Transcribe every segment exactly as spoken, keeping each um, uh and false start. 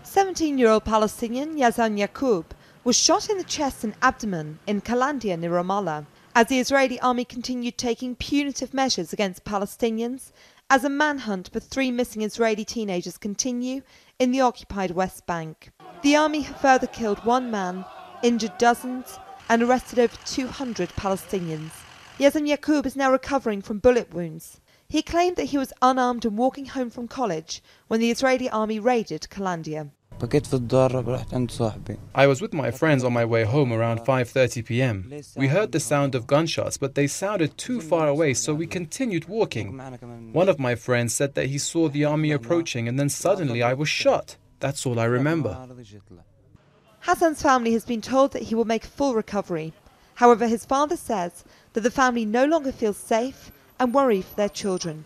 seventeen-year-old Palestinian Yazan Yaqub was shot in the chest and abdomen in Kalandia near Ramallah as the Israeli army continued taking punitive measures against Palestinians as a manhunt for three missing Israeli teenagers continue in the occupied West Bank. The army have further killed one man, injured dozens and arrested over two hundred Palestinians. Yazan Yaqub is now recovering from bullet wounds. He claimed that he was unarmed and walking home from college when the Israeli army raided Kalandia. I was with my friends on my way home around five thirty p m. We heard the sound of gunshots, but they sounded too far away, so we continued walking. One of my friends said that he saw the army approaching, and then suddenly I was shot. That's all I remember. Hassan's family has been told that he will make a full recovery. However, his father says that the family no longer feels safe and worry for their children.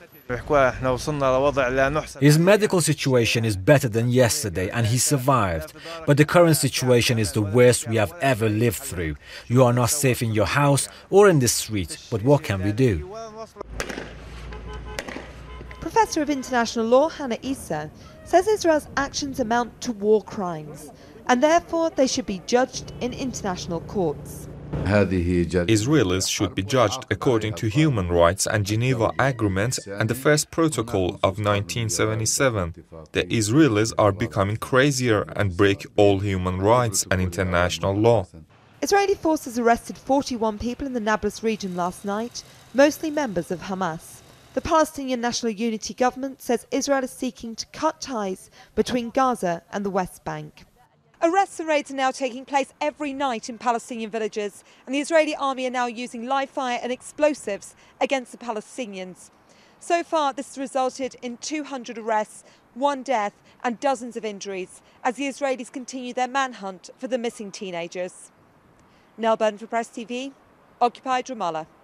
His medical situation is better than yesterday and he survived, but the current situation is the worst we have ever lived through. You are not safe in your house or in the street, but what can we do? Professor of International Law Hannah Issa says Israel's actions amount to war crimes and therefore they should be judged in international courts. Israelis should be judged according to human rights and Geneva Agreement and the First Protocol of nineteen seventy-seven. The Israelis are becoming crazier and break all human rights and international law. Israeli forces arrested forty-one people in the Nablus region last night, mostly members of Hamas. The Palestinian National Unity Government says Israel is seeking to cut ties between Gaza and the West Bank. Arrests and raids are now taking place every night in Palestinian villages, and the Israeli army are now using live fire and explosives against the Palestinians. So far, this has resulted in two hundred arrests, one death and dozens of injuries as the Israelis continue their manhunt for the missing teenagers. Nell Burton for Press T V, occupied Ramallah.